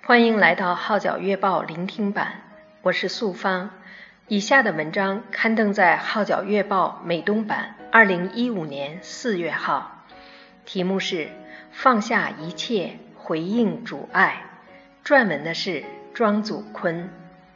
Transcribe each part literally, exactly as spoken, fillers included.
欢迎来到号角月报聆听版，我是素芳。以下的文章刊登在号角月报美东版二零一五年四月号，题目是放下一切回应主爱，撰文的是庄祖坤。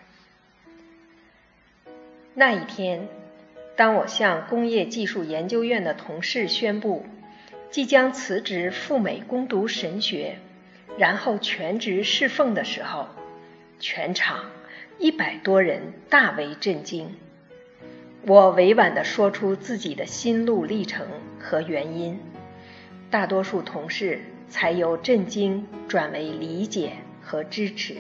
那一天，当我向工业技术研究院的同事宣布即将辞职赴美攻读神学，然后全职侍奉的时候，全场一百多人大为震惊。我委婉地说出自己的心路历程和原因，大多数同事才由震惊转为理解和支持。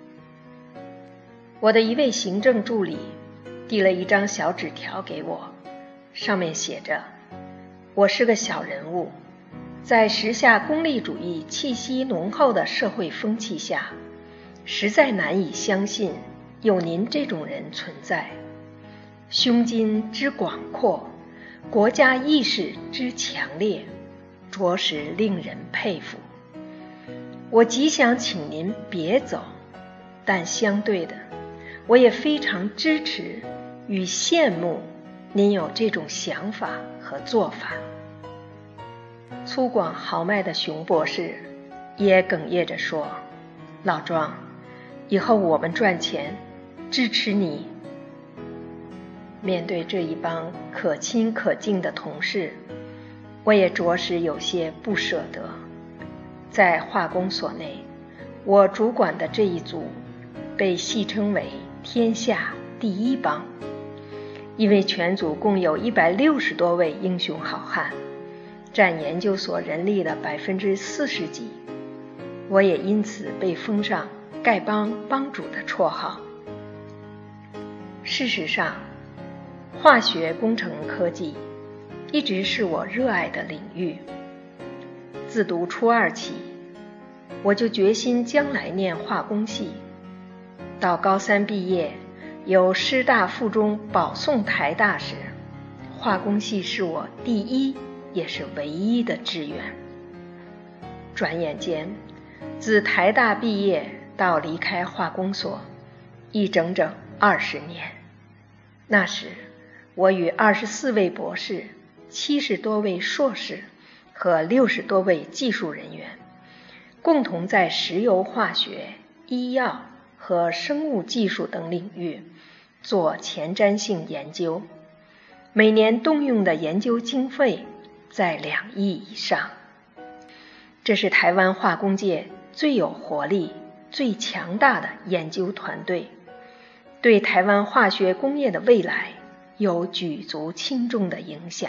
我的一位行政助理递了一张小纸条给我，上面写着：我是个小人物，在时下功利主义气息浓厚的社会风气下，实在难以相信有您这种人存在。胸襟之广阔，国家意识之强烈，着实令人佩服。我极想请您别走，但相对的，我也非常支持与羡慕您有这种想法和做法。粗犷豪迈的熊博士也哽咽着说：老庄，以后我们赚钱，支持你。面对这一帮可亲可敬的同事，我也着实有些不舍得。在化工所内，我主管的这一组被戏称为天下第一帮，因为全组共有一百六十多位英雄好汉，占研究所人力的百分之四十几，我也因此被封上丐帮帮主的绰号。事实上，化学工程科技一直是我热爱的领域。自读初二起，我就决心将来念化工系。到高三毕业，由师大附中保送台大时，化工系是我第一也是唯一的志愿。转眼间，自台大毕业到离开化工所，一整整二十年。那时，我与二十四位博士、七十多位硕士和六十多位技术人员，共同在石油化学、医药和生物技术等领域做前瞻性研究，每年动用的研究经费在两亿以上。这是台湾化工界最有活力、最强大的研究团队，对台湾化学工业的未来有举足轻重的影响。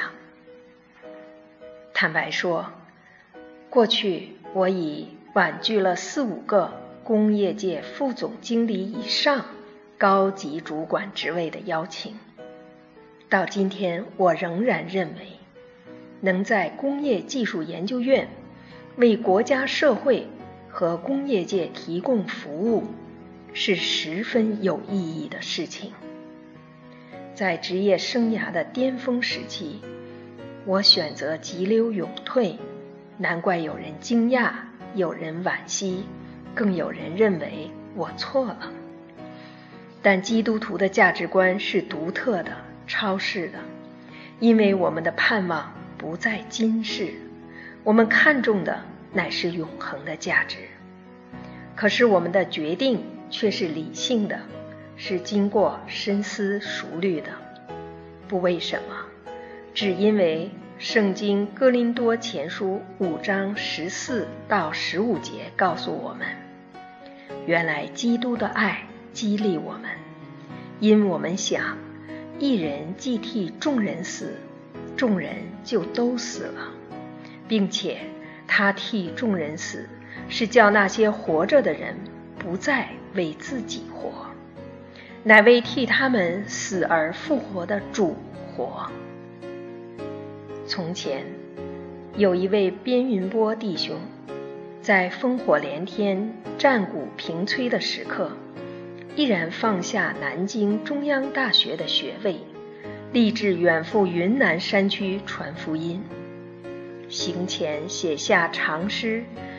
坦白说，过去我已婉拒了四五个工业界副总经理以上高级主管职位的邀请。到今天，我仍然认为，能在工业技术研究院为国家社会和工业界提供服务，是十分有意义的事情。在职业生涯的巅峰时期，我选择急流勇退，难怪有人惊讶，有人惋惜，更有人认为我错了。但基督徒的价值观是独特的、超世的，因为我们的盼望不在今世，我们看重的乃是永恒的价值。可是我们的决定却是理性的，是经过深思熟虑的。不为什么，只因为圣经哥林多前书五章十四到十五节告诉我们，原来基督的爱激励我们，因我们想，一人既替众人死，众人就都死了，并且他替众人死，是叫那些活着的人不再为自己活，乃为替他们死而复活的主活。从前有一位边云波弟兄，在烽火连天、战鼓频催的时刻，毅然放下南京中央大学的学位，立志远赴云南山区传福音。行前写下长诗，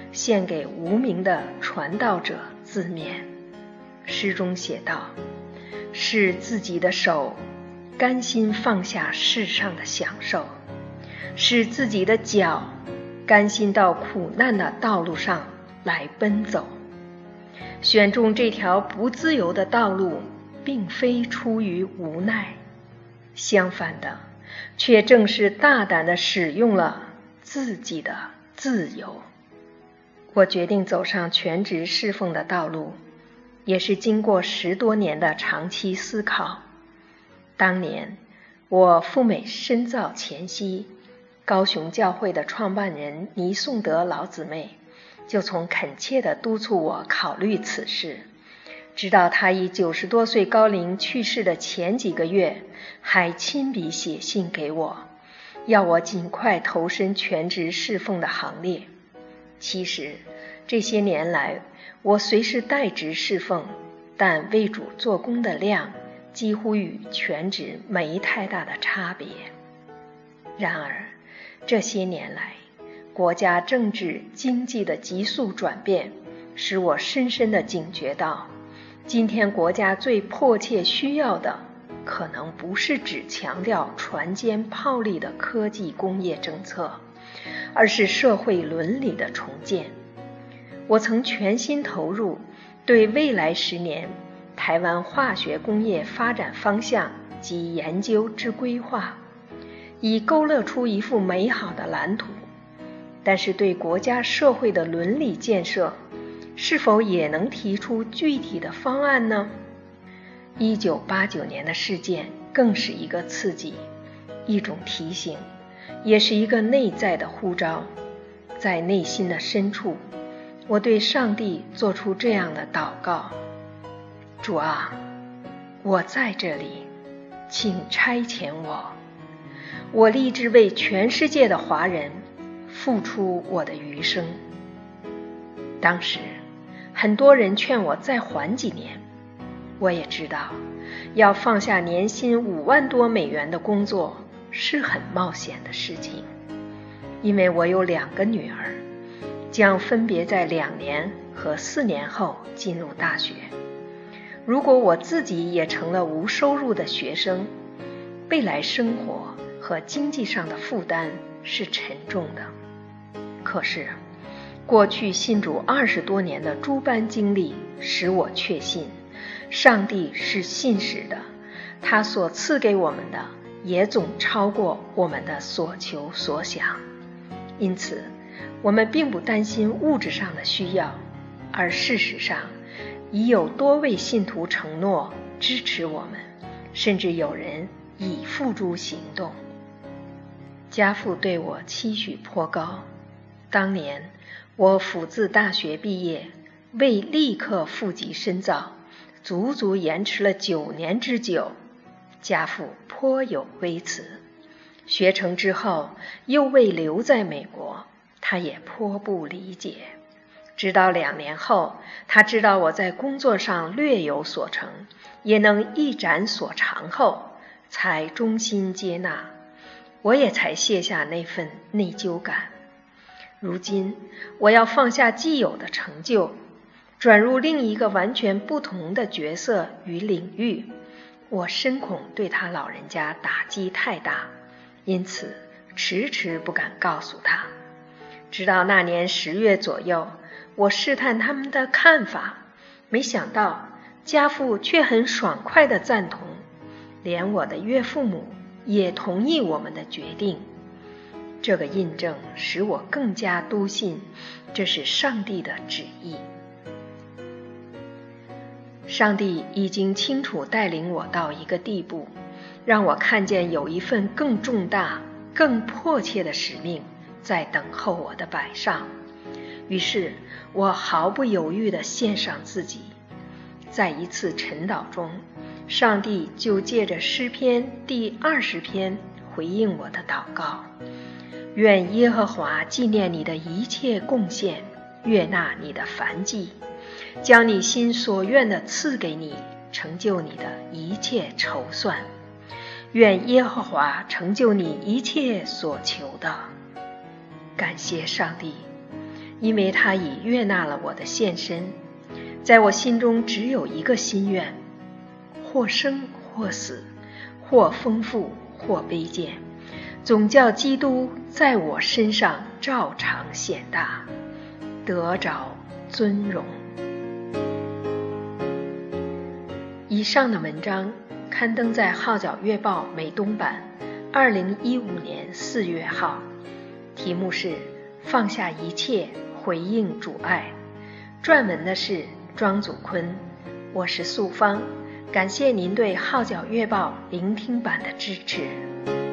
献给无名的传道者自勉。诗中写道：是自己的手甘心放下世上的享受，是自己的脚甘心到苦难的道路上来奔走。选中这条不自由的道路，并非出于无奈，相反的，却正是大胆地使用了自己的自由。我决定走上全职侍奉的道路，也是经过十多年的长期思考。当年我赴美深造前夕，高雄教会的创办人倪颂德老姊妹就从恳切地督促我考虑此事，直到他以九十多岁高龄去世的前几个月，还亲笔写信给我，要我尽快投身全职侍奉的行列。其实这些年来，我虽是代职侍奉，但为主做工的量几乎与全职没太大的差别。然而这些年来，国家政治经济的急速转变，使我深深地警觉到，今天国家最迫切需要的，可能不是只强调船坚炮利的科技工业政策，而是社会伦理的重建。我曾全心投入对未来十年台湾化学工业发展方向及研究之规划，以勾勒出一幅美好的蓝图。但是对国家社会的伦理建设，是否也能提出具体的方案呢？一九八九年的事件更是一个刺激，一种提醒，也是一个内在的呼召。在内心的深处，我对上帝做出这样的祷告：主啊，我在这里，请差遣我。我立志为全世界的华人付出我的余生。当时很多人劝我再缓几年，我也知道要放下年薪五万多美元的工作是很冒险的事情，因为我有两个女儿，将分别在两年和四年后进入大学。如果我自己也成了无收入的学生，未来生活和经济上的负担是沉重的。可是过去信主二十多年的诸般经历使我确信，上帝是信实的，他所赐给我们的也总超过我们的所求所想。因此我们并不担心物质上的需要，而事实上已有多位信徒承诺支持我们，甚至有人已付诸行动。家父对我期许颇高，当年我辅自大学毕业，为立刻赴极深造，足足延迟了九年之久。家父颇有微词，学成之后又未留在美国，他也颇不理解。直到两年后，他知道我在工作上略有所成，也能一展所长后，才衷心接纳，我也才卸下那份内疚感。如今我要放下既有的成就，转入另一个完全不同的角色与领域，我深恐对他老人家打击太大，因此迟迟不敢告诉他。直到那年十月左右，我试探他们的看法，没想到家父却很爽快地赞同，连我的岳父母也同意我们的决定。这个印证使我更加笃信，这是上帝的旨意。上帝已经清楚带领我到一个地步，让我看见有一份更重大、更迫切的使命在等候我的摆上。于是我毫不犹豫地献上自己。在一次晨祷中，上帝就借着诗篇第二十篇回应我的祷告：愿耶和华纪念你的一切贡献，悦纳你的燔祭，将你心所愿的赐给你，成就你的一切筹算。愿耶和华成就你一切所求的。感谢上帝， 因为他已悦纳了我的献身。在我心中只有一个心愿，或生或死，或丰富或卑贱，总叫基督在我身上照常显大，得着尊荣。以上的文章刊登在《号角月报》美东版二零一五年四月号，题目是放下一切回应主爱，撰文的是庄祖坤，我是素芳，感谢您对《号角月报》聆听版的支持。